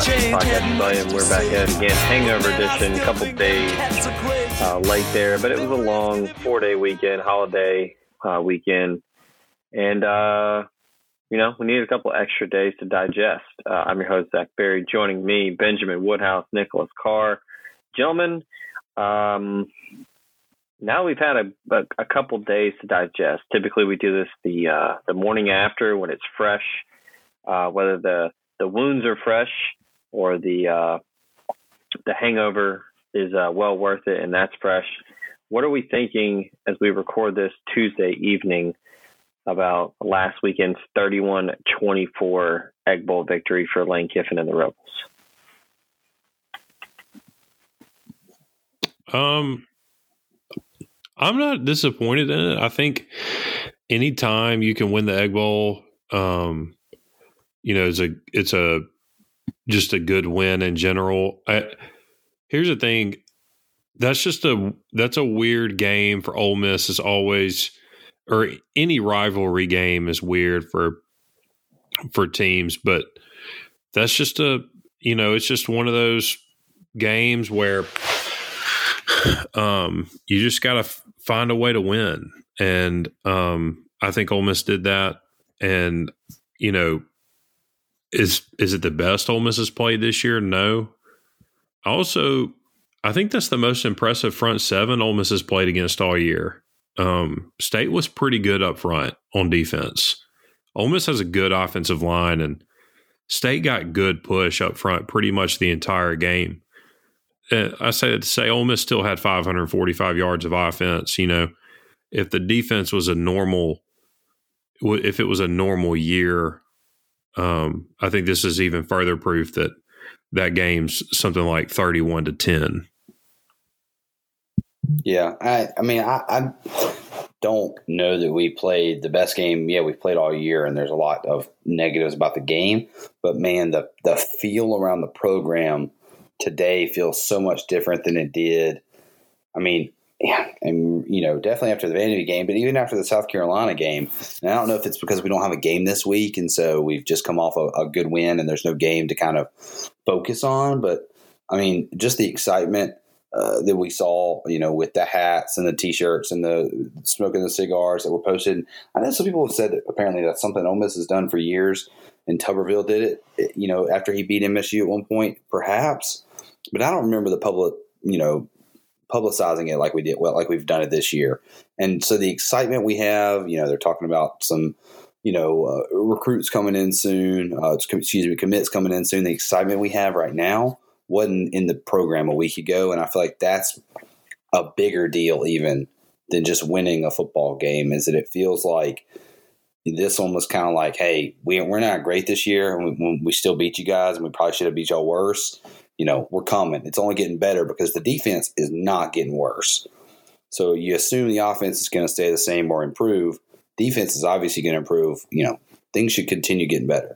Podcast Volume. We're back at it again. Hangover edition, a couple days late there, but it was a long 4-day weekend, holiday weekend. And, we needed a couple extra days to digest. I'm your host, Zach Berry. Joining me, Benjamin Woodhouse, Nicholas Carr. Gentlemen, now we've had a couple days to digest. Typically, we do this the morning after when it's fresh, whether the wounds are fresh or the hangover is well worth it, and that's fresh. What are we thinking as we record this Tuesday evening about last weekend's 31-24 Egg Bowl victory for Lane Kiffin and the Rebels? I'm not disappointed in it. I think anytime you can win the Egg Bowl, it's just a good win in general. Here's the thing. That's a weird game for Ole Miss. Is always, or any rivalry game is weird for teams, but that's just it's just one of those games where you just got to find a way to win. And I think Ole Miss did that. And, is it the best Ole Miss has played this year? No. Also, I think that's the most impressive front seven Ole Miss has played against all year. State was pretty good up front on defense. Ole Miss has a good offensive line, and State got good push up front pretty much the entire game. I say that to say Ole Miss still had 545 yards of offense. If the defense was if it was a normal year, I think this is even further proof that game's something like 31-10. Yeah, I don't know that we played the best game. Yeah, we've played all year, and there's a lot of negatives about the game. But man, the feel around the program today feels so much different than it did. Definitely after the Vandy game, but even after the South Carolina game. And I don't know if it's because we don't have a game this week, and so we've just come off a good win, and there's no game to kind of focus on. But just the excitement that we saw, with the hats and the T-shirts and the smoking the cigars that were posted. I know some people have said that apparently that's something Ole Miss has done for years, and Tuberville did it, after he beat MSU at one point, perhaps. But I don't remember the public, publicizing it like we did, like we've done it this year. And so the excitement we have, they're talking about some, recruits coming in soon, commits coming in soon. The excitement we have right now wasn't in the program a week ago. And I feel like that's a bigger deal even than just winning a football game, is that it feels like this one was kind of like, hey, we're not great this year, and we still beat you guys, and we probably should have beat y'all worse. We're coming. It's only getting better because the defense is not getting worse. So you assume the offense is going to stay the same or improve. Defense is obviously going to improve. Things should continue getting better.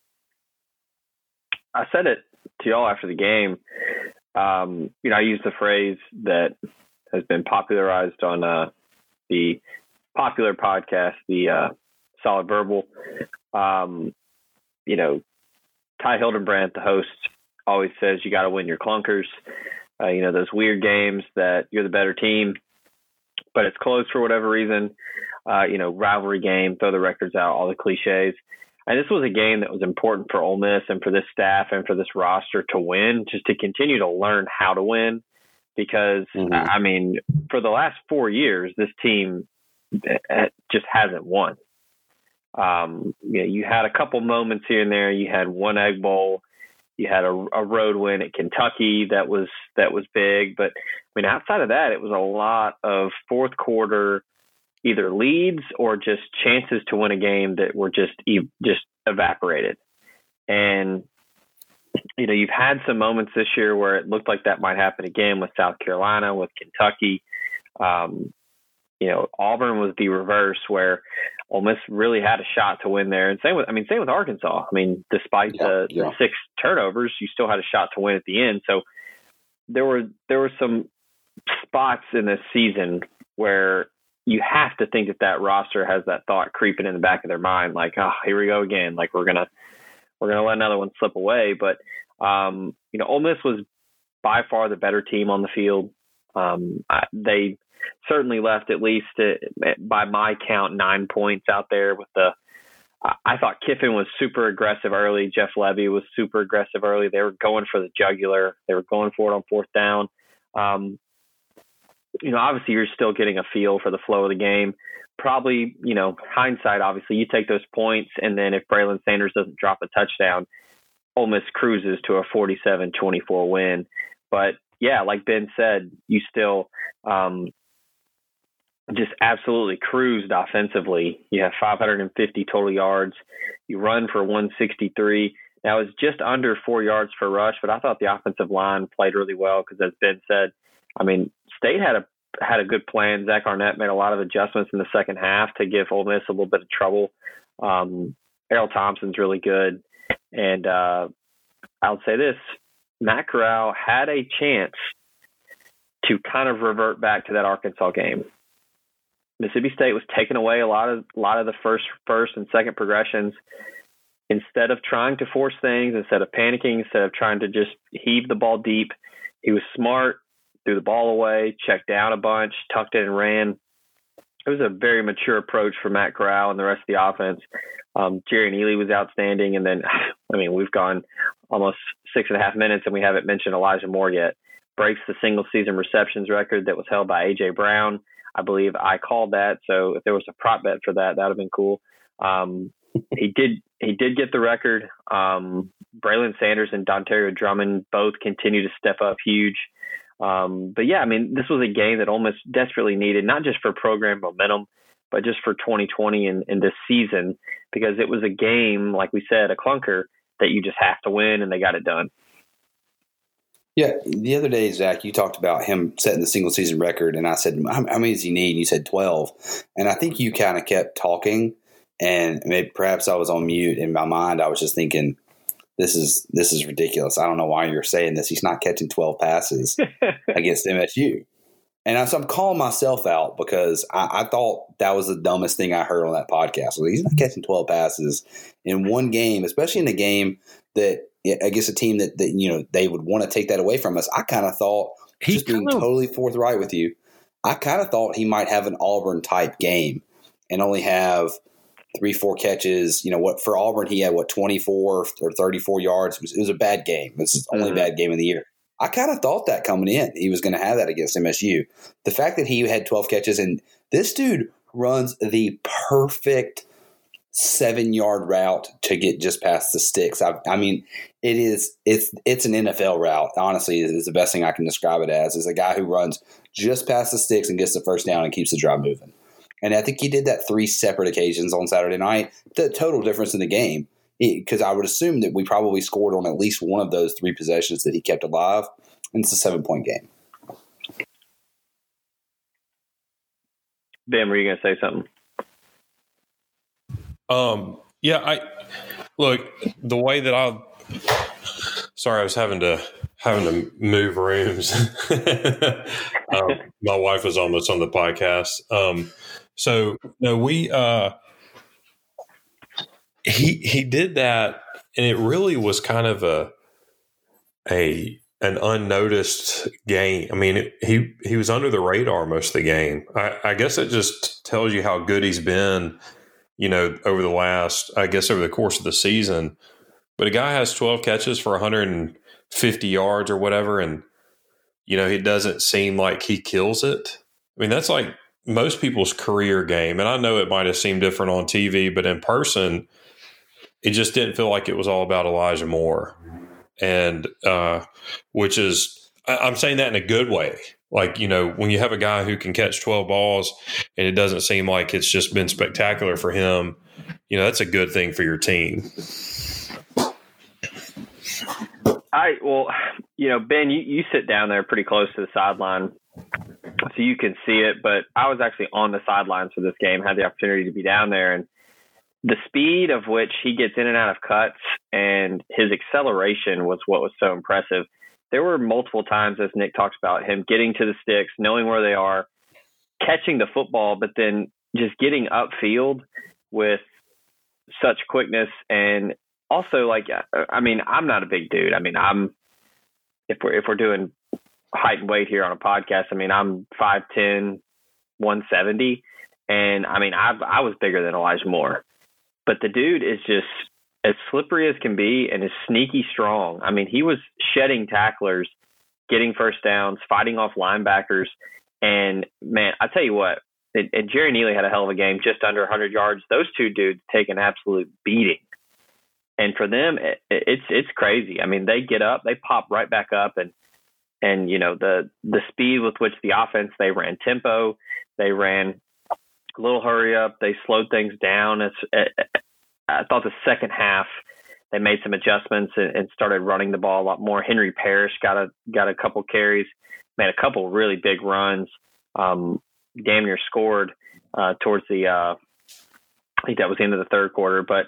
I said it to y'all after the game. I used the phrase that has been popularized on the popular podcast, the Solid Verbal. Ty Hildenbrandt, the host, always says you got to win your clunkers. Those weird games that you're the better team, but it's close for whatever reason. Rivalry game, throw the records out, all the cliches. And this was a game that was important for Ole Miss and for this staff and for this roster to win, just to continue to learn how to win. Because, for the last 4 years, this team just hasn't won. You had a couple moments here and there. You had one Egg Bowl. You had a road win at Kentucky that was big. But, outside of that, it was a lot of fourth quarter either leads or just chances to win a game that were just evaporated. And, you've had some moments this year where it looked like that might happen again with South Carolina, with Kentucky. Auburn was the reverse, where Ole Miss really had a shot to win there. And same with Arkansas. Despite the 6 turnovers, you still had a shot to win at the end. So there were some spots in this season where you have to think that roster has that thought creeping in the back of their mind, like, oh, here we go again. Like we're gonna let another one slip away. But Ole Miss was by far the better team on the field. They certainly left at least, by my count, 9 points out there with I thought Kiffin was super aggressive early. Jeff Levy was super aggressive early. They were going for the jugular. They were going for it on fourth down. Obviously you're still getting a feel for the flow of the game. Probably, hindsight, obviously you take those points, and then if Braylon Sanders doesn't drop a touchdown, Ole Miss cruises to a 47-24 win. But yeah, like Ben said, you still just absolutely cruised offensively. You have 550 total yards. You run for 163. Now it's just under 4 yards per rush, but I thought the offensive line played really well because, as Ben said, State had a good plan. Zach Arnett made a lot of adjustments in the second half to give Ole Miss a little bit of trouble. Errol Thompson's really good. And I'll say this, Matt Corral had a chance to kind of revert back to that Arkansas game. Mississippi State was taking away a lot of the first and second progressions. Instead of trying to force things, instead of panicking, instead of trying to just heave the ball deep, he was smart, threw the ball away, checked down a bunch, tucked it and ran. It was a very mature approach for Matt Corral and the rest of the offense. Jerry Neely was outstanding. And then, we've gone almost 6.5 minutes and we haven't mentioned Elijah Moore yet. Breaks the single season receptions record that was held by A.J. Brown. I believe I called that. So if there was a prop bet for that, that would have been cool. He did get the record. Braylon Sanders and Dontario Drummond both continue to step up huge. But yeah, this was a game that Ole Miss desperately needed, not just for program momentum, but just for 2020 and this season, because it was a game, like we said, a clunker that you just have to win, and they got it done. Yeah, the other day, Zach, you talked about him setting the single season record, and I said, how many does he need? And you said 12. And I think you kind of kept talking, and perhaps I was on mute. In my mind, I was just thinking, this is ridiculous. I don't know why you're saying this. He's not catching 12 passes against MSU. And so I'm calling myself out because I thought that was the dumbest thing I heard on that podcast. Well, he's not catching 12 passes in one game, especially in a game that against a team that they would want to take that away from us. I kind of thought, being totally forthright with you, I kind of thought he might have an Auburn type game and only have 3-4 catches. For Auburn, he had 24 or 34 yards. It was a bad game. This is the only bad game of the year. I kind of thought that coming in, he was going to have that against MSU. The fact that he had 12 catches, and this dude runs the perfect 7-yard route to get just past the sticks. It's an NFL route. Honestly, is the best thing I can describe it as. Is a guy who runs just past the sticks and gets the first down and keeps the drive moving. And I think he did that 3 separate occasions on Saturday night. The total difference in the game, because I would assume that we probably scored on at least one of those 3 possessions that he kept alive, and it's a 7-point game. Ben, were you going to say something? Look, the way that sorry, I was having to move rooms. My wife was almost on the podcast. He did that, and it really was kind of an unnoticed game. He was under the radar most of the game. I guess it just tells you how good he's been, over the course of the season. But a guy has 12 catches for 150 yards or whatever, and he doesn't seem like he kills it. That's like most people's career game. And I know it might have seemed different on TV, but in person, it just didn't feel like it was all about Elijah Moore. And which is, I'm saying that in a good way. Like, when you have a guy who can catch 12 balls and it doesn't seem like it's just been spectacular for him, that's a good thing for your team. Ben, you sit down there pretty close to the sideline, so you can see it. But I was actually on the sidelines for this game, had the opportunity to be down there, and the speed of which he gets in and out of cuts and his acceleration was what was so impressive. There were multiple times, as Nick talks about, him getting to the sticks, knowing where they are, catching the football, but then just getting upfield with such quickness and also, like, I mean, I'm not a big dude. I mean, if we're doing height and weight here on a podcast, I mean, I'm 5'10", 170, and I mean, I was bigger than Elijah Moore, but the dude is just as slippery as can be and is sneaky strong. I mean, he was shedding tacklers, getting first downs, fighting off linebackers, and man, I tell you what. And Jerry Neely had a hell of a game, just under 100 yards. Those two dudes take an absolute beating. And for them, it's crazy. I mean, they get up, they pop right back up, and you know, the speed with which the offense, they ran tempo, they ran a little hurry up, they slowed things down. I thought the second half they made some adjustments and started running the ball a lot more. Henry Parrish got a couple carries, made a couple really big runs. Damn near scored towards the I think that was the end of the third quarter, but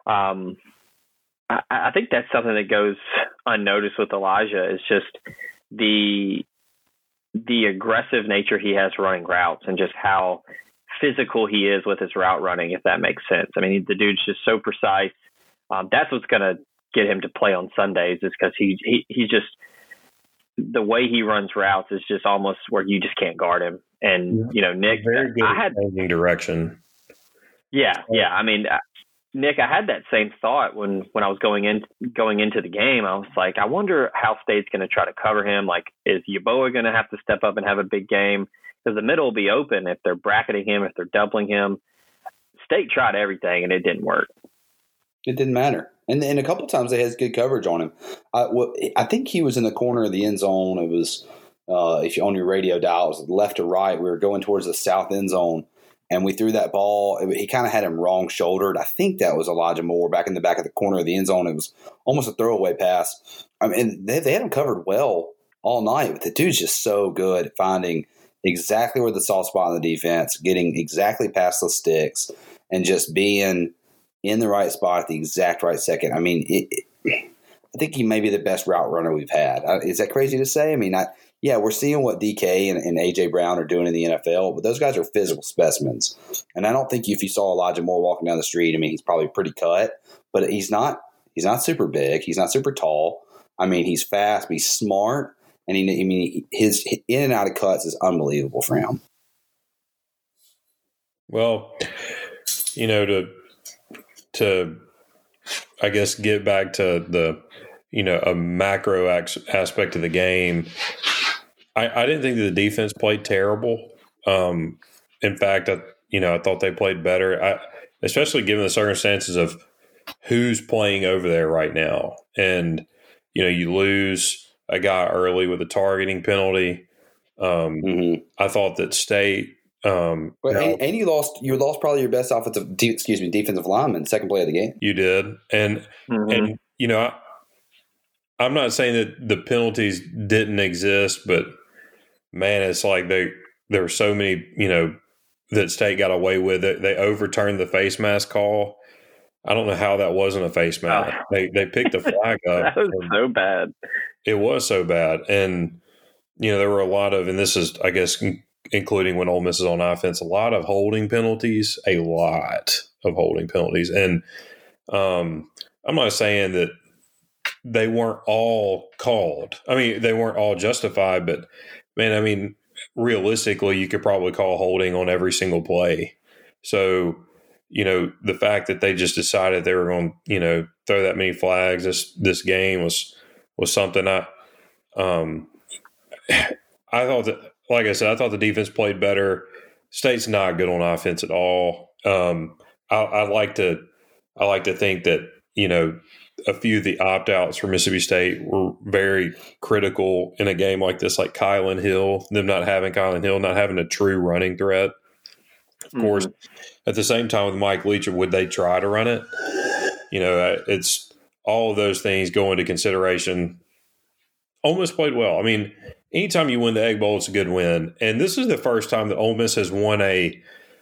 I think that's something that goes unnoticed with Elijah is just the aggressive nature he has running routes and just how physical he is with his route running, if that makes sense. I mean, the dude's just so precise. That's what's going to get him to play on Sundays is because he's just the way he runs routes is just almost where you just can't guard him. And, you know, Nick, very good changing direction. Yeah. I mean, Nick, I had that same thought when I was going into the game. I was like, I wonder how State's going to try to cover him. Like, is Yeboah going to have to step up and have a big game? Because the middle will be open if they're bracketing him, if they're doubling him. State tried everything, and it didn't work. It didn't matter. And a couple of times they had good coverage on him. I think he was in the corner of the end zone. It was, if you're on your radio dial, it was left to right. We were going towards the south end zone, and we threw that ball. He kind of had him wrong shouldered. I think that was Elijah Moore back in the back of the corner of the end zone. It was almost a throwaway pass. I mean, they had him covered well all night, but the dude's just so good at finding exactly where the soft spot in the defense, getting exactly past the sticks, and just being in the right spot at the exact right second. I mean, I think he may be the best route runner we've had. Is that crazy to say? I mean, we're seeing what DK and A.J. Brown are doing in the NFL, but those guys are physical specimens. And I don't think if you saw Elijah Moore walking down the street, I mean, he's probably pretty cut, but he's not super big. He's not super tall. I mean, he's fast, but he's smart. And his in and out of cuts is unbelievable for him. Well, you know, to I guess get back to the, you know, a macro aspect of the game, I didn't think that the defense played terrible. In fact, I thought they played better, especially given the circumstances of who's playing over there right now. And, you know, you lose a guy early with a targeting penalty. I thought that State. And you lost probably your best defensive lineman, second play of the game. You did, and you know, I'm not saying that the penalties didn't exist, but man, it's like there were so many, you know, that State got away with it. They overturned the face mask call. I don't know how that wasn't a face mask. They picked the flag up. That was so bad. It was so bad, and you know, there were a lot of, and this is, I guess, including when Ole Miss is on offense, a lot of holding penalties, and I'm not saying that they weren't all called. I mean, they weren't all justified, but man, I mean, realistically, you could probably call holding on every single play. So, you know, the fact that they just decided they were going to, you know, throw that many flags this game was something I thought that, like I said, I thought the defense played better. State's not good on offense at all. I like to think that, you know, a few of the opt-outs for Mississippi State were very critical in a game like this, like Kylan Hill, them not having Kylan Hill, not having a true running threat. Of course, at the same time with Mike Leach, would they try to run it? You know, it's all of those things go into consideration. Ole Miss played well. I mean, anytime you win the Egg Bowl, it's a good win. And this is the first time that Ole Miss has won a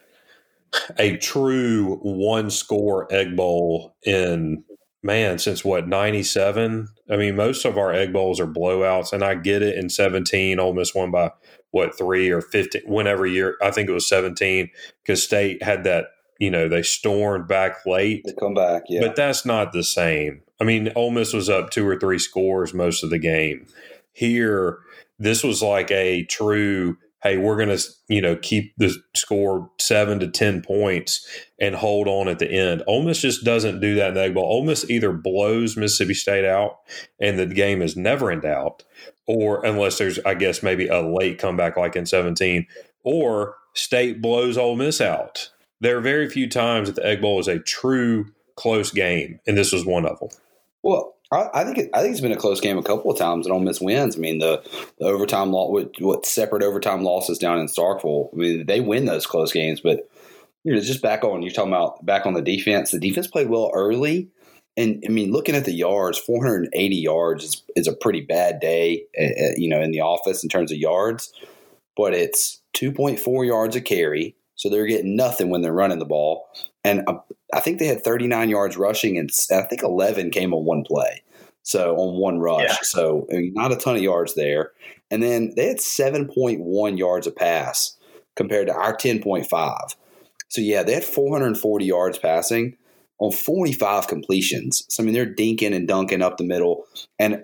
true one-score Egg Bowl since what, 97? I mean, most of our Egg Bowls are blowouts, and I get it. In 17, Ole Miss won by, 3 or 15, whenever year. I think it was 17, because State had that they stormed back late. They come back, yeah. But that's not the same. I mean, Ole Miss was up 2 or 3 scores most of the game. Here, this was like a true, hey, we're going to, keep the score 7 to 10 points and hold on at the end. Ole Miss just doesn't do that in the Egg Bowl. Ole Miss either blows Mississippi State out and the game is never in doubt, or unless there's, I guess, maybe a late comeback like in 17, or State blows Ole Miss out. There are very few times that the Egg Bowl is a true close game, and this was one of them. Well, I think it's been a close game a couple of times, and Ole Miss wins. I mean, the overtime what separate overtime losses down in Starkville. I mean, they win those close games, but just back on you're talking about back on the defense. The defense played well early, and I mean, looking at the yards, 480 yards is a pretty bad day, in the office in terms of yards. But it's 2.4 yards a carry, so they're getting nothing when they're running the ball. And I think they had 39 yards rushing, and I think 11 came on one play, so on one rush. Yeah. So not a ton of yards there. And then they had 7.1 yards a pass compared to our 10.5. So, yeah, they had 440 yards passing on 45 completions. So, I mean, they're dinking and dunking up the middle. And,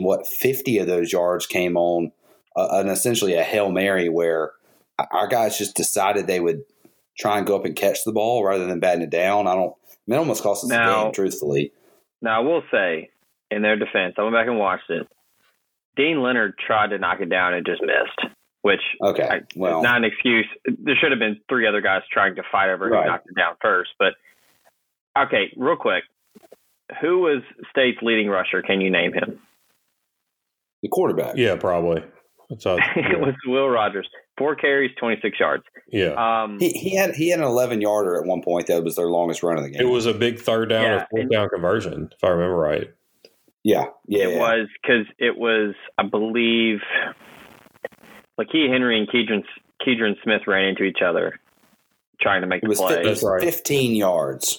50 of those yards came on essentially a Hail Mary where our guys just decided they would try and go up and catch the ball rather than batting it down. It almost cost us the game, truthfully. Now, I will say, in their defense, I went back and watched it. Dean Leonard tried to knock it down and just missed, which is not an excuse. There should have been 3 other guys trying to fight over who knocked it down first. But, okay, real quick. Who was State's leading rusher? Can you name him? The quarterback. Yeah, probably. It was Will Rogers. 4 carries, 26 yards. Yeah. He had an 11-yarder at one point. That was their longest run of the game. It was a big 3rd down or 4th down conversion, if I remember right. Yeah. It was because it was, I believe, Lakeith Henry and Keidron Smith ran into each other trying to make the play. It was 15 yards.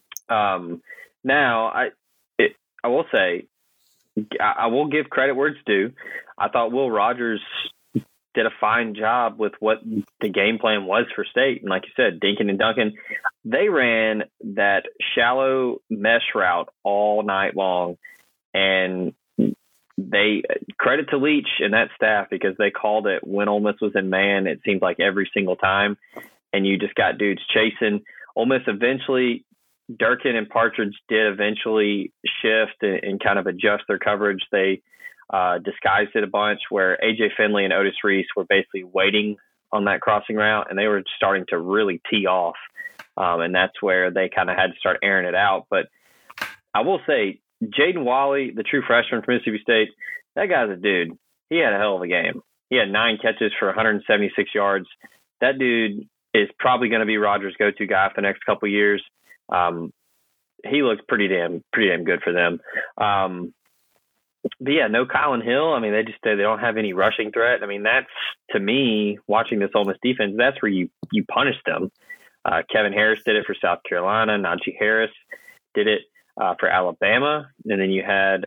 Now, I will say, I will give credit where it's due. I thought Will Rogers did a fine job with what the game plan was for State. And like you said, dinking and dunking, they ran that shallow mesh route all night long. And they credit to Leach and that staff because they called it when Ole Miss was in man. It seemed like every single time. And you just got dudes chasing. Ole Miss eventually, Durkin and Partridge did eventually shift and kind of adjust their coverage. They disguised it a bunch where A.J. Finley and Otis Reese were basically waiting on that crossing route, and they were starting to really tee off. And that's where they kind of had to start airing it out. But I will say, Jaden Wally, the true freshman from Mississippi State, that guy's a dude. He had a hell of a game. He had 9 catches for 176 yards. That dude is probably going to be Rogers' go-to guy for the next couple of years. He looks pretty damn good for them. But yeah, no Kylan Hill. I mean, they don't have any rushing threat. I mean, that's, to me, watching this Ole Miss defense, that's where you punish them. Kevin Harris did it for South Carolina. Najee Harris did it for Alabama. And then you had,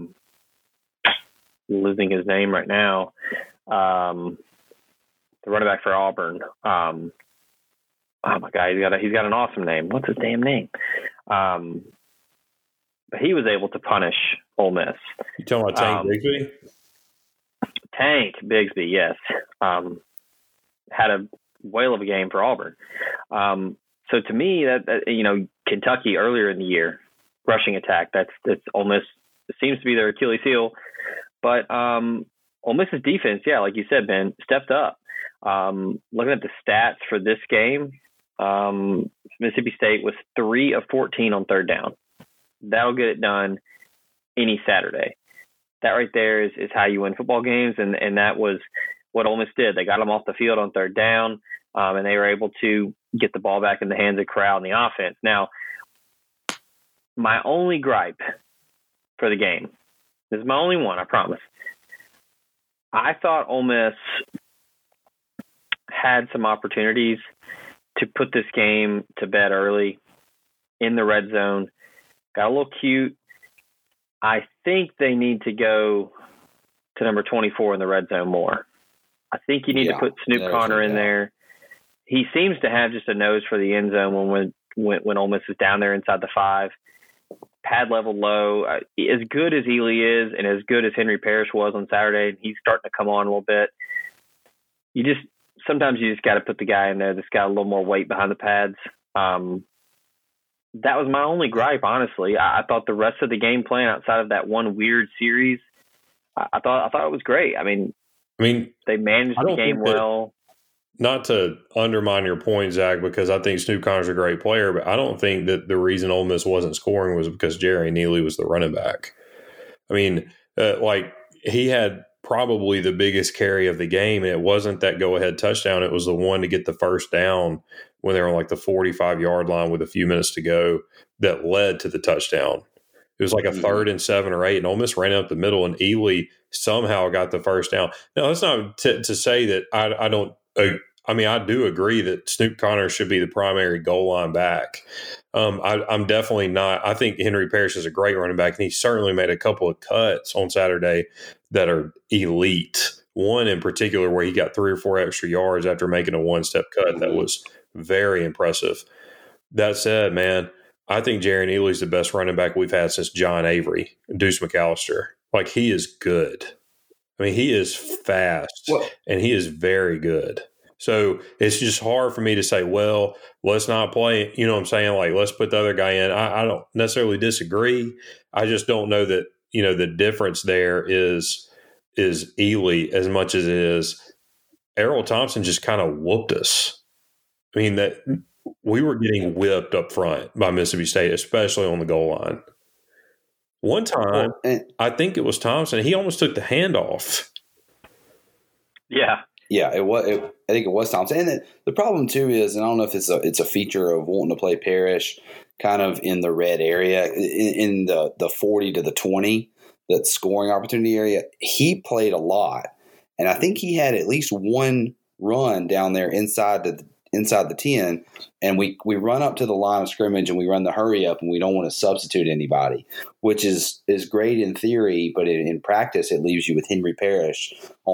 losing his name right now, the running back for Auburn. Oh my God, he's got an awesome name. What's his damn name? But he was able to punish Ole Miss. You talking about Tank Bigsby? Tank Bigsby, yes. Had a whale of a game for Auburn. So to me, that Kentucky earlier in the year, rushing attack, that's Ole Miss. It seems to be their Achilles heel. But Ole Miss's defense, yeah, like you said, Ben, stepped up. Looking at the stats for this game, Mississippi State was 3 of 14 on 3rd down. That'll get it done any Saturday. That right there is how you win football games, and that was what Ole Miss did. They got them off the field on 3rd down, and they were able to get the ball back in the hands of Corral and the offense. Now, my only gripe for the game, this is my only one, I promise. I thought Ole Miss had some opportunities to put this game to bed early in the red zone. Got a little cute. I think they need to go to number 24 in the red zone more. I think you need to put Snoop Connor in there. he seems to have just a nose for the end zone when Ole Miss is down there inside the 5. Pad level low. As good as Ely is and as good as Henry Parrish was on Saturday, he's starting to come on a little bit. Sometimes you just got to put the guy in there that's got a little more weight behind the pads. That was my only gripe, honestly. I thought the rest of the game plan outside of that one weird series, I thought it was great. I mean, they managed the game well. Not to undermine your point, Zach, because I think Snoop Connor's a great player, but I don't think that the reason Ole Miss wasn't scoring was because Jerry Neely was the running back. I mean, he had probably the biggest carry of the game, and it wasn't that go-ahead touchdown. It was the one to get the first down when they were on the 45-yard line with a few minutes to go that led to the touchdown. It was like a 3rd and 7 or 8, and Ole Miss ran up the middle, and Ely somehow got the first down. Now, that's not to say that I don't I do agree that Snoop Connor should be the primary goal line back. I'm definitely not. I think Henry Parrish is a great running back, and he certainly made a couple of cuts on Saturday that are elite. One in particular where he got 3 or 4 extra yards after making a one-step cut. That was very impressive. That said, man, I think Jerry Neely's the best running back we've had since John Avery, Deuce McAllister. He is good. I mean, he is fast, and he is very good. So it's just hard for me to say, well, let's not play. You know what I'm saying? Let's put the other guy in. I don't necessarily disagree. I just don't know that, the difference there is Ely as much as it is Errol Thompson just kind of whooped us. I mean, that we were getting whipped up front by Mississippi State, especially on the goal line. One time, I think it was Thompson. He almost took the handoff. Yeah. Yeah, I think it was Thompson. And the problem too is, and I don't know if it's a feature of wanting to play Parrish kind of in the red area, in the 40 to the 20, that scoring opportunity area. He played a lot, and I think he had at least one run down there inside the 10, and we run up to the line of scrimmage and we run the hurry up, and we don't want to substitute anybody, which is great in theory, but in practice it leaves you with Henry Parrish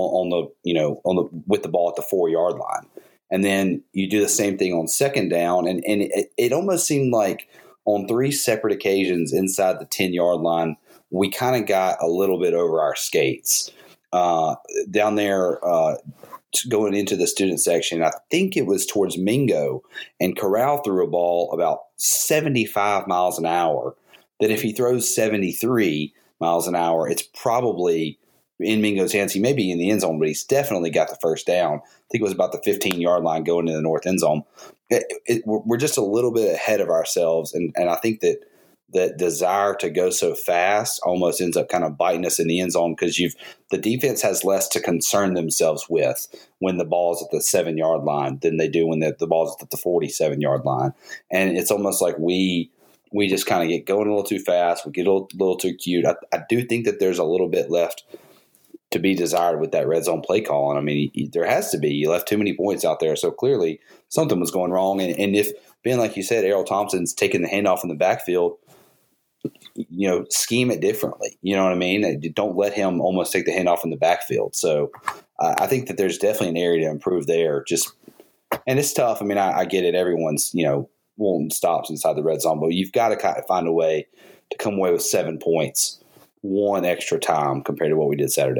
with the ball at the 4-yard line. And then you do the same thing on second down, and it almost seemed like on 3 separate occasions inside the 10-yard line we kind of got a little bit over our skates down there. Going into the student section, I think it was towards Mingo, and Corral threw a ball about 75 miles an hour, that if he throws 73 miles an hour, it's probably in Mingo's hands. He may be in the end zone, but he's definitely got the first down. I think it was about the 15-yard line going to the north end zone. We're just a little bit ahead of ourselves, and I think that desire to go so fast almost ends up kind of biting us in the end zone, because the defense has less to concern themselves with when the ball's at the 7-yard line than they do when the ball's at the 47-yard line. And it's almost like we just kind of get going a little too fast. We get a little too cute. I do think that there's a little bit left to be desired with that red zone play calling. I mean, there has to be. You left too many points out there. So clearly something was going wrong. And if, Ben, like you said, Errol Thompson's taking the handoff in the backfield, scheme it differently. You know what I mean? Don't let him almost take the handoff in the backfield. So I think that there's definitely an area to improve there. And it's tough. I mean, I get it. Everyone's, wanting stops inside the red zone, but you've got to kind of find a way to come away with 7 points, one extra time compared to what we did Saturday.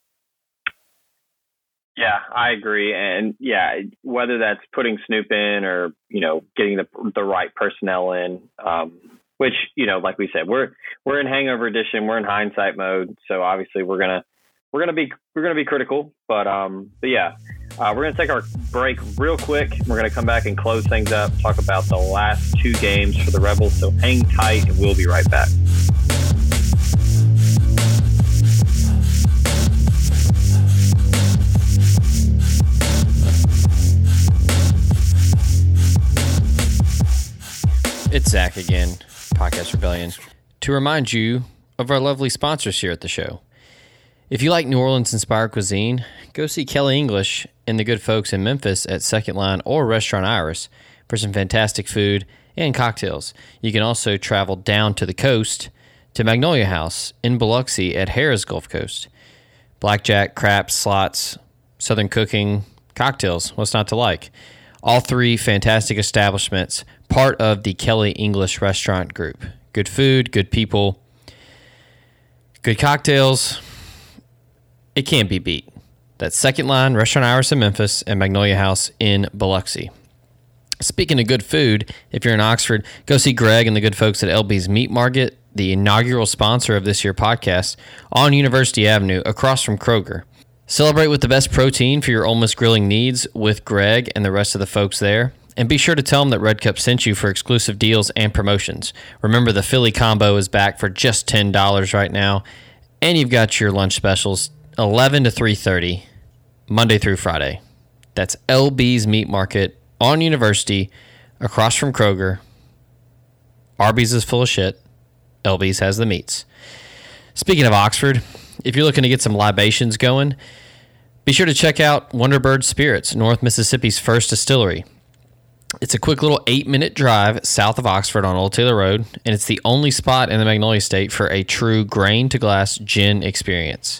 Yeah, I agree. And yeah, whether that's putting Snoop in or, getting the right personnel in, which, like we said, we're in hangover edition. We're in hindsight mode. So obviously we're going to be critical, but yeah, we're going to take our break real quick. We're going to come back and close things up, talk about the last 2 games for the Rebels. So hang tight and we'll be right back. It's Zach again, Podcast Rebellion, to remind you of our lovely sponsors here at the show. If you like New Orleans-inspired cuisine, go see Kelly English and the good folks in Memphis at Second Line or Restaurant Iris for some fantastic food and cocktails. You can also travel down to the coast to Magnolia House in Biloxi at Harrah's Gulf Coast. Blackjack, craps, slots, southern cooking, cocktails, what's not to like? All three fantastic establishments, part of the Kelly English Restaurant Group. Good food, good people, good cocktails. It can't be beat. That's Second Line, Restaurant Iris in Memphis, and Magnolia House in Biloxi. Speaking of good food, if you're in Oxford, go see Greg and the good folks at LB's Meat Market, the inaugural sponsor of this year's podcast, on University Avenue across from Kroger. Celebrate with the best protein for your Ole Miss grilling needs with Greg and the rest of the folks there. And be sure to tell them that Red Cup sent you for exclusive deals and promotions. Remember, the Philly combo is back for just $10 right now. And you've got your lunch specials 11 to 3:30, Monday through Friday. That's LB's Meat Market on University, across from Kroger. Arby's is full of shit. LB's has the meats. Speaking of Oxford, if you're looking to get some libations going, be sure to check out Wonderbird Spirits, North Mississippi's first distillery. It's a quick little 8-minute drive south of Oxford on Old Taylor Road, and it's the only spot in the Magnolia State for a true grain-to-glass gin experience.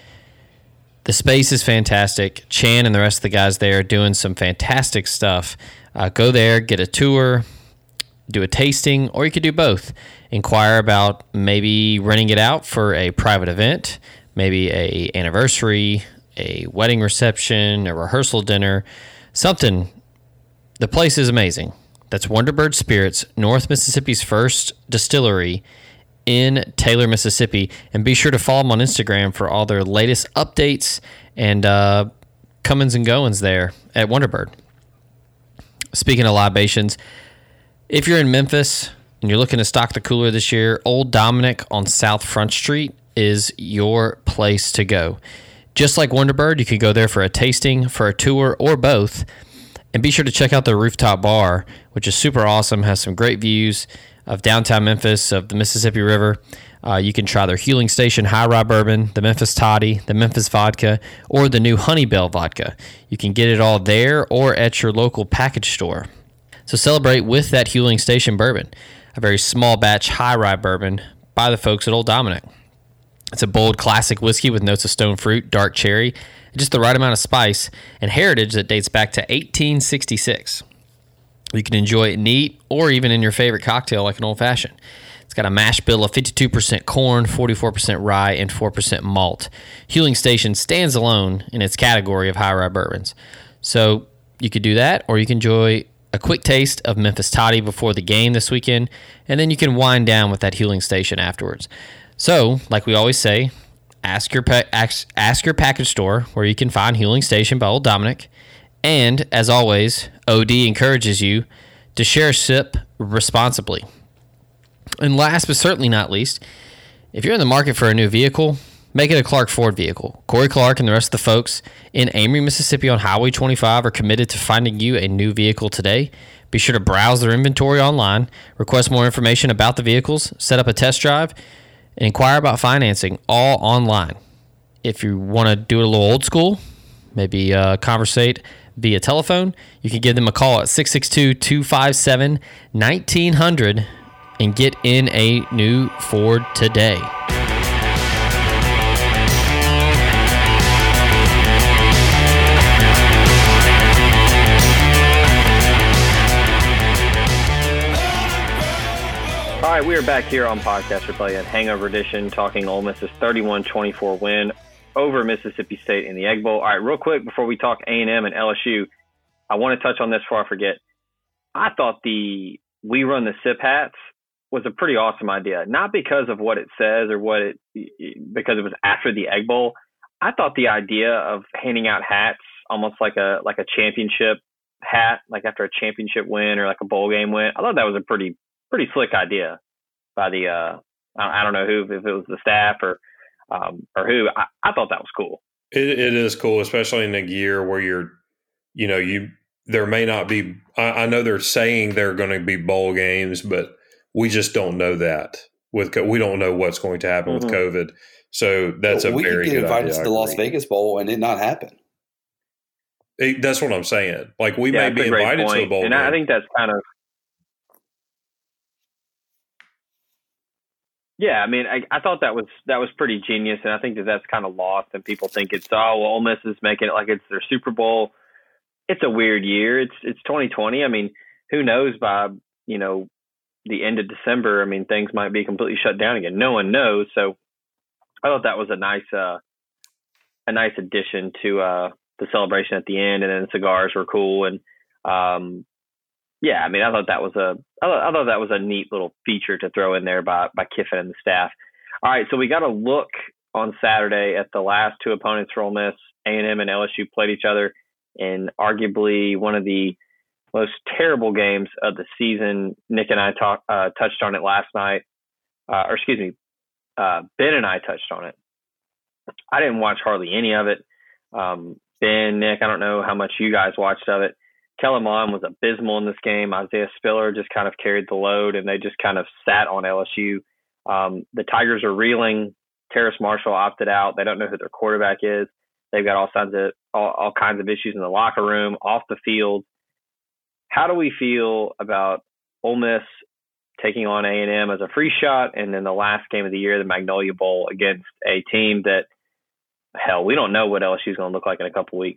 The space is fantastic. Chan and the rest of the guys there are doing some fantastic stuff. Go there, get a tour, do a tasting, or you could do both. Inquire about maybe renting it out for a private event, maybe a anniversary, a wedding reception, a rehearsal dinner, something. The place is amazing. That's Wonderbird Spirits, North Mississippi's first distillery in Taylor, Mississippi. And be sure to follow them on Instagram for all their latest updates and comings and goings there at Wonderbird. Speaking of libations, if you're in Memphis and you're looking to stock the cooler this year, Old Dominic on South Front Street is your place to go. Just like Wonderbird, you can go there for a tasting, for a tour, or both. And be sure to check out the rooftop bar, which is super awesome, has some great views of downtown Memphis, of the Mississippi River. You can try their Huling Station High Rye Bourbon, the Memphis Toddy, the Memphis Vodka, or the new Honey Bell Vodka. You can get it all there or at your local package store. So celebrate with that Huling Station bourbon, a very small batch high rye bourbon by the folks at Old Dominic. It's a bold classic whiskey with notes of stone fruit, dark cherry, and just the right amount of spice and heritage that dates back to 1866. You can enjoy it neat or even in your favorite cocktail like an old-fashioned. It's got a mash bill of 52% corn, 44% rye, and 4% malt. Huling Station stands alone in its category of high rye bourbons. So you could do that, or you can enjoy a quick taste of Memphis Toddy before the game this weekend, and then you can wind down with that Huling Station afterwards. So, like we always say, ask your package store where you can find Huling Station by Old Dominic. And, as always, OD encourages you to share a sip responsibly. And last but certainly not least, if you're in the market for a new vehicle, make it a Clark Ford vehicle. Corey Clark and the rest of the folks in Amory, Mississippi on Highway 25 are committed to finding you a new vehicle today. Be sure to browse their inventory online, request more information about the vehicles, set up a test drive, and inquire about financing all online. If you want to do it a little old school, maybe conversate via telephone, you can give them a call at 662-257-1900 and get in a new Ford today. All right, we are back here on Podcast Rebellion, Hangover Edition, talking Ole Miss's 31-24 win over Mississippi State in the Egg Bowl. All right, real quick, before we talk A&M and LSU, I want to touch on this before I forget. I thought the We Run the SIP hats was a pretty awesome idea, not because of what it says or because it was after the Egg Bowl. I thought the idea of handing out hats, almost like a championship hat, like after a championship win or like a bowl game win, I thought that was a pretty slick idea by the I don't know who, if it was the staff or who. I thought that was cool. It is cool, especially in a year where there may not be. I know they're saying there are going to be bowl games, but we just don't know that. We don't know what's going to happen with COVID. So that's we very good idea. We could get invited to the Las Vegas Bowl and it not happen. That's what I'm saying. Like we may be invited to a bowl game. I think that's kind of. Yeah, I mean, I thought that was pretty genius, and I think that's kind of lost, and people think it's Ole Miss is making it like it's their Super Bowl. it's a weird year. It's 2020. I mean, who knows by, the end of December, I mean, things might be completely shut down again. No one knows. So I thought that was a nice addition to the celebration at the end, and then the cigars were cool. And yeah, I mean, I thought that was a neat little feature to throw in there by Kiffin and the staff. All right, so we got a look on Saturday at the last two opponents for Ole Miss. A&M and LSU played each other in arguably one of the most terrible games of the season. Nick and I touched on it last night. Ben and I touched on it. I didn't watch hardly any of it. Ben, Nick, I don't know how much you guys watched of it. Kellen Mond was abysmal in this game. Isaiah Spiller just kind of carried the load, and they just kind of sat on LSU. The Tigers are reeling. Terrace Marshall opted out. They don't know who their quarterback is. They've got all kinds of issues in the locker room, off the field. How do we feel about Ole Miss taking on A&M as a free shot, and then the last game of the year, the Magnolia Bowl, against a team that, hell, we don't know what LSU is going to look like in a couple weeks?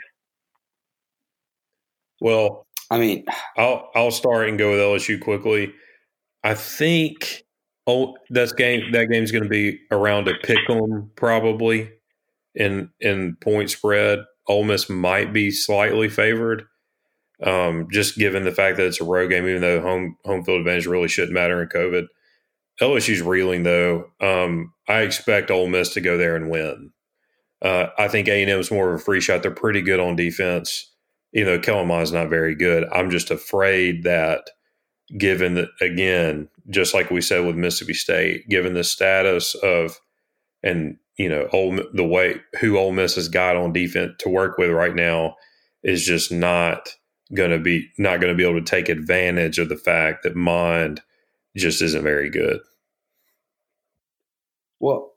Well, I mean, I'll start and go with LSU quickly. I think that game's going to be around a pick-em probably in point spread. Ole Miss might be slightly favored, just given the fact that it's a road game, even though home field advantage really shouldn't matter in COVID. LSU's reeling, though. I expect Ole Miss to go there and win. I think A&M is more of a free shot. They're pretty good on defense, even though Kellen Mond's not very good. I'm just afraid that given that, again, just like we said with Mississippi State, given the status of and the way who Ole Miss has got on defense to work with right now is just not going to be able to take advantage of the fact that Mond just isn't very good. Well,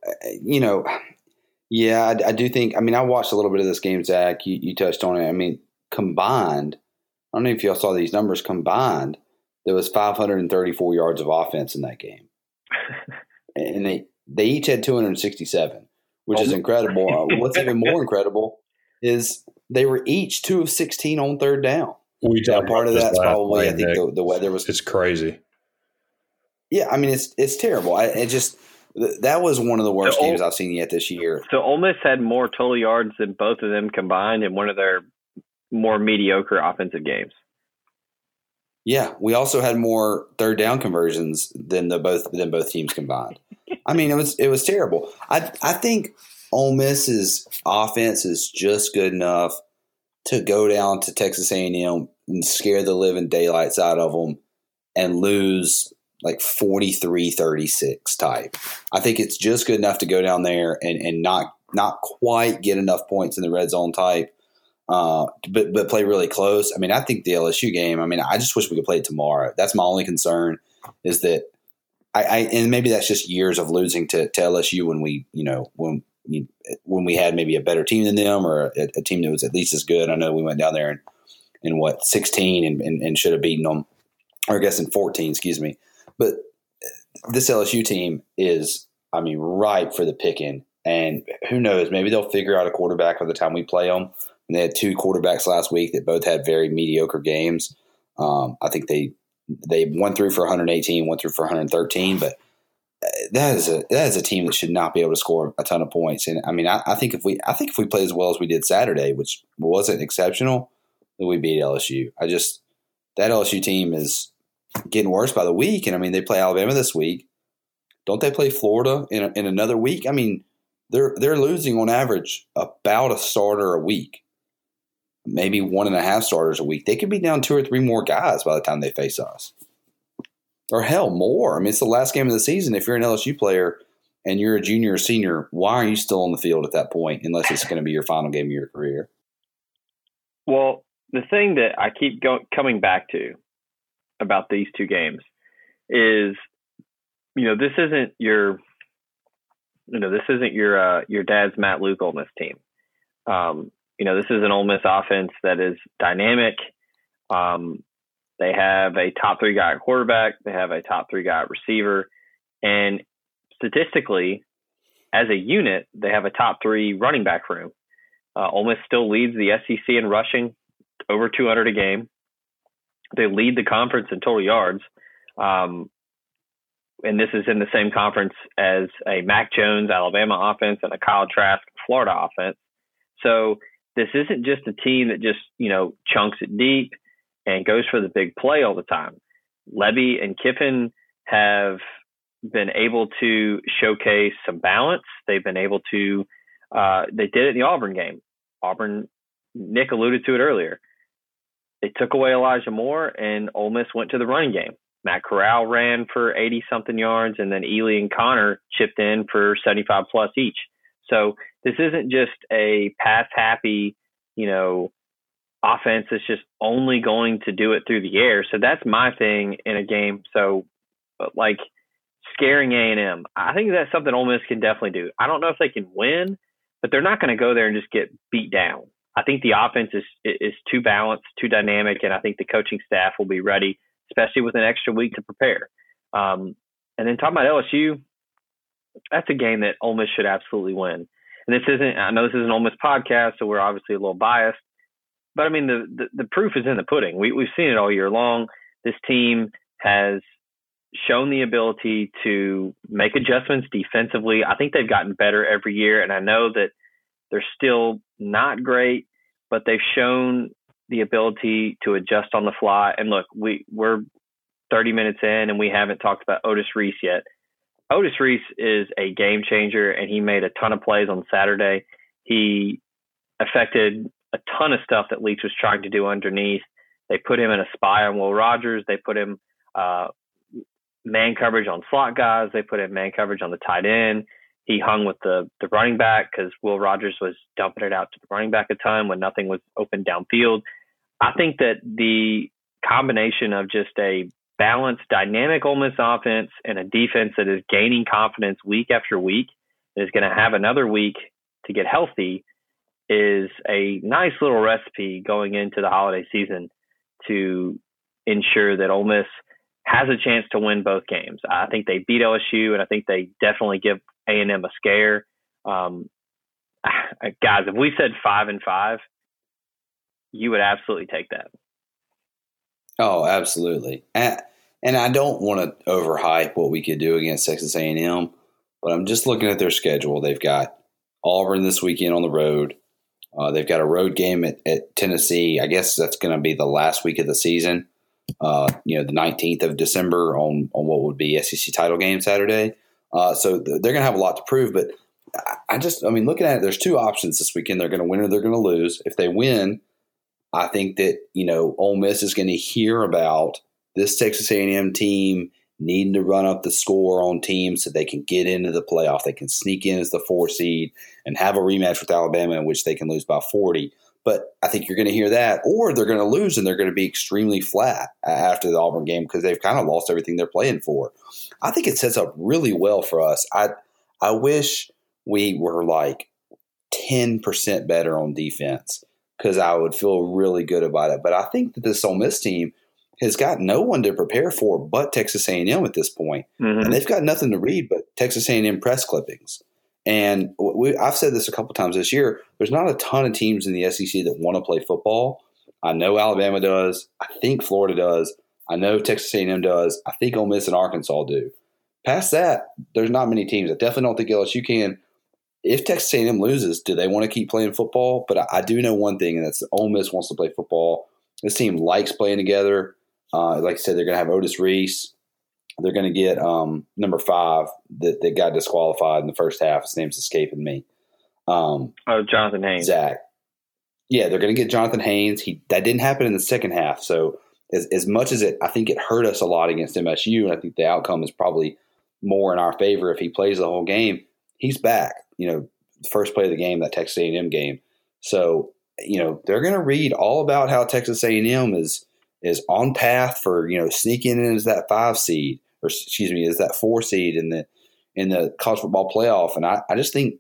yeah, I do think. I mean, I watched a little bit of this game, Zach. You touched on it. I mean, combined, I don't know if y'all saw these numbers. Combined, there was 534 yards of offense in that game, and they each had 267, which is incredible. What's even more incredible is they were each 2 of 16 on third down. Part of that's probably I think the weather was. It's crazy. Yeah, I mean it's terrible. That was one of the worst games I've seen yet this year. So Ole Miss had more total yards than both of them combined in one of their more mediocre offensive games. Yeah, we also had more third down conversions than both teams combined. I mean, it was terrible. I think Ole Miss's offense is just good enough to go down to Texas A&M and scare the living daylights out of them and lose like 43-36 type. I think it's just good enough to go down there and not quite get enough points in the red zone type, but play really close. I mean, I think the LSU game, I mean, I just wish we could play it tomorrow. That's my only concern is that and maybe that's just years of losing to LSU when we had maybe a better team than them or a team that was at least as good. I know we went down there in 16 and should have beaten them, or I guess in 14, excuse me. But this LSU team is, I mean, ripe for the picking. And who knows, maybe they'll figure out a quarterback by the time we play them. And they had two quarterbacks last week that both had very mediocre games. I think they one threw for 118, one threw for 113, but that is a team that should not be able to score a ton of points. And I mean, I think if we play as well as we did Saturday, which wasn't exceptional, then we beat LSU. That LSU team is getting worse by the week. And I mean, they play Alabama this week. Don't they play Florida in another week? I mean, they're losing on average about a starter a week, maybe 1.5 starters a week. They could be down 2 or 3 more guys by the time they face us. Or hell, more. I mean, it's the last game of the season. If you're an LSU player and you're a junior or senior, why are you still on the field at that point unless it's going to be your final game of your career? Well, the thing that I keep coming back to about these two games is, this isn't your dad's Matt Luke Ole Miss team. This is an Ole Miss offense that is dynamic. They have a top 3 guy at quarterback. They have a top 3 guy at receiver. And statistically, as a unit, they have a top 3 running back room. Ole Miss still leads the SEC in rushing over 200 a game. They lead the conference in total yards. And this is in the same conference as a Mac Jones, Alabama offense and a Kyle Trask, Florida offense. So this isn't just a team that just, chunks it deep and goes for the big play all the time. Levy and Kiffin have been able to showcase some balance. They've been able to, they did it in the Auburn game. Auburn, Nick alluded to it earlier. They took away Elijah Moore and Ole Miss went to the running game. Matt Corral ran for 80-something yards, and then Ely and Connor chipped in for 75-plus each. So this isn't just a pass-happy, offense that's just only going to do it through the air. So that's my thing in a game. So, scaring A&M, I think that's something Ole Miss can definitely do. I don't know if they can win, but they're not going to go there and just get beat down. I think the offense is too balanced, too dynamic, and I think the coaching staff will be ready, especially with an extra week to prepare. And then talking about LSU, that's a game that Ole Miss should absolutely win. And I know this is an Ole Miss podcast, so we're obviously a little biased, but I mean, the proof is in the pudding. We've seen it all year long. This team has shown the ability to make adjustments defensively. I think they've gotten better every year, and I know that they're still not great, but they've shown the ability to adjust on the fly. And look, we're 30 minutes in and we haven't talked about Otis Reese yet. Otis Reese is a game changer, and he made a ton of plays on Saturday. He affected a ton of stuff that Leach was trying to do underneath. They put him in a spy on Will Rogers. They put him man coverage on slot guys. They put him man coverage on the tight end. He hung with the running back because Will Rogers was dumping it out to the running back a ton when nothing was open downfield. I think that the combination of just a balanced, dynamic Ole Miss offense and a defense that is gaining confidence week after week, that is going to have another week to get healthy, is a nice little recipe going into the holiday season to ensure that Ole Miss has a chance to win both games. I think they beat LSU, and I think they definitely give A&M a scare. Guys, if we said 5-5, you would absolutely take that. Oh, absolutely. And I don't want to overhype what we could do against Texas A&M, but I'm just looking at their schedule. They've got Auburn this weekend on the road. They've got a road game at Tennessee. I guess that's going to be the last week of the season. The 19th of December on what would be SEC title game Saturday. So they're going to have a lot to prove. But looking at it, there's two options this weekend. They're going to win or they're going to lose. If they win, I think that, Ole Miss is going to hear about this Texas A&M team needing to run up the score on teams so they can get into the playoff. They can sneak in as the 4 seed and have a rematch with Alabama in which they can lose by 40. But I think you're going to hear that, or they're going to lose and they're going to be extremely flat after the Auburn game because they've kind of lost everything they're playing for. I think it sets up really well for us. I wish we were like 10% better on defense because I would feel really good about it. But I think that this Ole Miss team has got no one to prepare for but Texas A&M at this point. Mm-hmm. And they've got nothing to read but Texas A&M press clippings. And I've said this a couple times this year, there's not a ton of teams in the SEC that want to play football. I know Alabama does. I think Florida does. I know Texas A&M does. I think Ole Miss and Arkansas do. Past that, there's not many teams. I definitely don't think LSU can. If Texas A&M loses, do they want to keep playing football? But I do know one thing, and that's Ole Miss wants to play football. This team likes playing together. Like I said, they're going to have Otis Reese. They're going to get number 5 that got disqualified in the first half. His name's escaping me. Jonathan Haynes. Zach. Yeah, they're going to get Jonathan Haynes. That didn't happen in the second half. So as much as I think it hurt us a lot against MSU, and I think the outcome is probably more in our favor if he plays the whole game, he's back. First play of the game, that Texas A&M game. So, they're going to read all about how Texas A&M is on path for, sneaking in as that 5 seed, or as that 4 seed in the college football playoff. And I just think,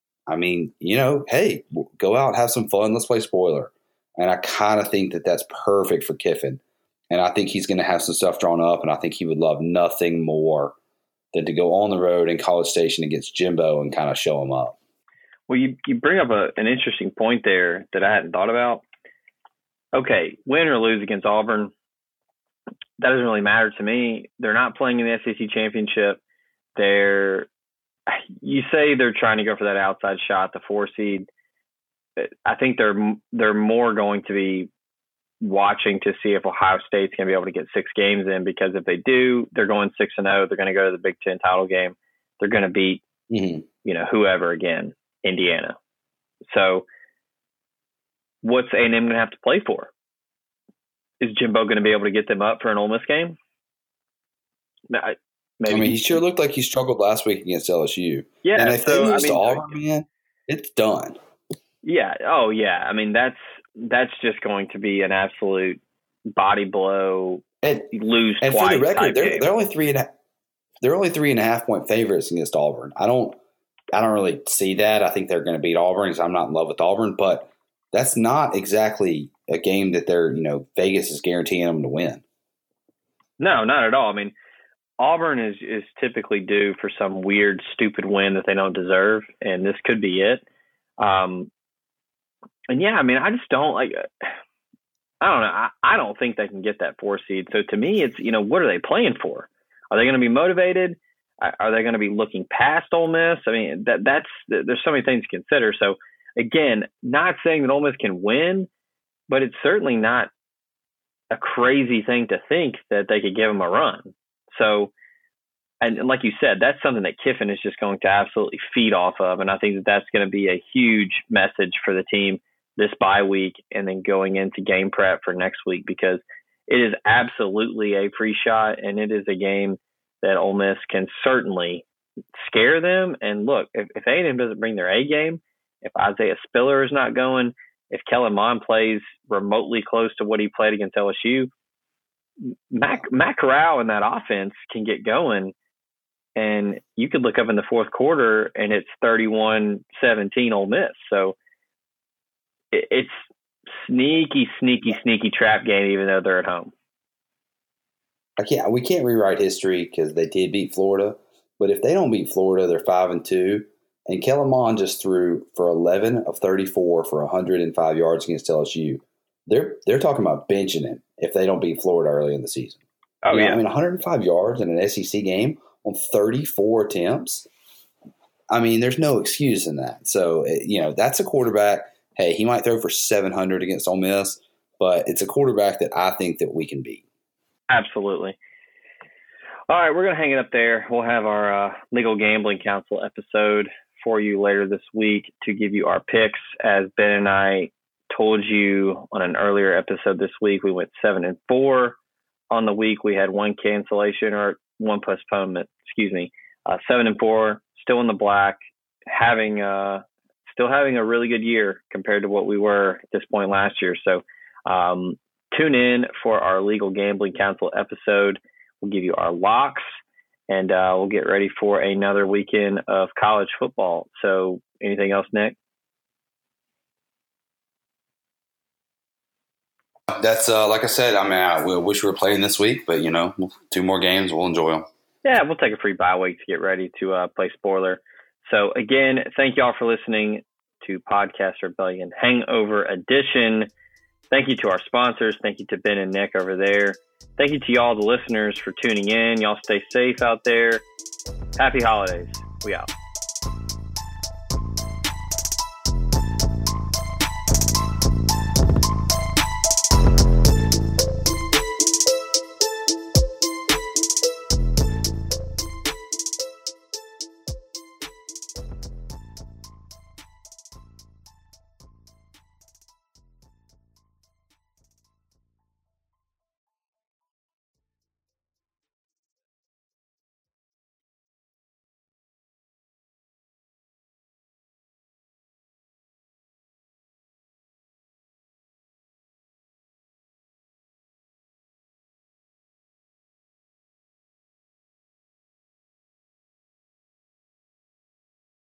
hey, go out, have some fun. Let's play spoiler. And I kind of think that that's perfect for Kiffin. And I think he's going to have some stuff drawn up, and I think he would love nothing more than to go on the road in College Station against Jimbo and kind of show him up. Well, you bring up an interesting point there that I hadn't thought about. okay, win or lose against Auburn, that doesn't really matter to me. They're not playing in the SEC championship. You say they're trying to go for that outside shot, the 4 seed. I think they're more going to be watching to see if Ohio State's going to be able to get 6 games in, because if they do, they're going 6-0. They're going to go to the Big Ten title game. They're going to beat, whoever again, Indiana. So what's A&M going to have to play for? Is Jimbo going to be able to get them up for an Ole Miss game? Maybe. I mean, he sure looked like he struggled last week against LSU. Yeah. And if they lose to Auburn, man, it's done. Yeah. Oh, yeah. I mean, that's just going to be an absolute body blow. Lose and twice. For the record, they're only 3.5 point favorites against Auburn. I don't really see that. I think they're going to beat Auburn because I'm not in love with Auburn, but that's not exactly a game that they're, Vegas is guaranteeing them to win. No, not at all. I mean, Auburn is typically due for some weird, stupid win that they don't deserve, and this could be it. And yeah, I mean, I just don't I don't know. I don't think they can get that 4 seed. So to me, it's, what are they playing for? Are they going to be motivated? Are they going to be looking past Ole Miss? I mean, there's so many things to consider. So again, not saying that Ole Miss can win, but it's certainly not a crazy thing to think that they could give them a run. So, and like you said, that's something that Kiffin is just going to absolutely feed off of. And I think that that's going to be a huge message for the team this bye week and then going into game prep for next week, because it is absolutely a free shot, and it is a game that Ole Miss can certainly scare them. And look, if A&M doesn't bring their A game, if Isaiah Spiller is not going, if Kellen Mond plays remotely close to what he played against LSU, Matt Corral and that offense can get going, and you could look up in the fourth quarter and it's 31-17 Ole Miss. So it's sneaky trap game, even though they're at home. We can't rewrite history because they did beat Florida, but if they don't beat Florida, they're 5-2. And Kellen Mond just threw for 11 of 34 for 105 yards against LSU. They're talking about benching him if they don't beat Florida early in the season. Oh, yeah. I mean, 105 yards in an SEC game on 34 attempts. I mean, there's no excuse in that. So, that's a quarterback. Hey, he might throw for 700 against Ole Miss, but it's a quarterback that I think that we can beat. Absolutely. All right, we're going to hang it up there. We'll have our Legal Gambling Council episode for you later this week to give you our picks. As Ben and I told you on an earlier episode this week, we went 7-4 on the week. We had one cancellation or one postponement, 7-4, still in the black, still having a really good year compared to what we were at this point last year. So tune in for our Legal Gambling Council episode. We'll give you our locks, and we'll get ready for another weekend of college football. So anything else, Nick? That's like I said, I wish we were playing this week, but 2 more games, we'll enjoy them. Yeah, we'll take a free bye week to get ready to play spoiler. So again, thank y'all for listening to Podcast Rebellion Hangover Edition. Thank you to our sponsors. Thank you to Ben and Nick over there. Thank you to y'all, the listeners, for tuning in. Y'all stay safe out there. Happy holidays. We out.